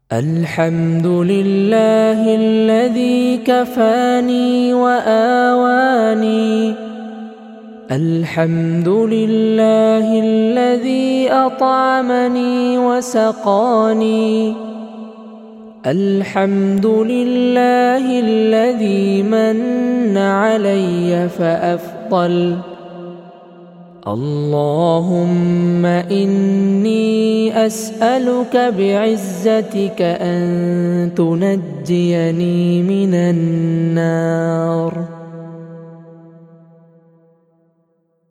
الحمد لله الذي كفاني وآواني، الحمد لله الذي أطعمني وسقاني، الحمد لله الذي من علي فأفضل. اللهم إني أسألك بعزتك أن تنجيني من النار.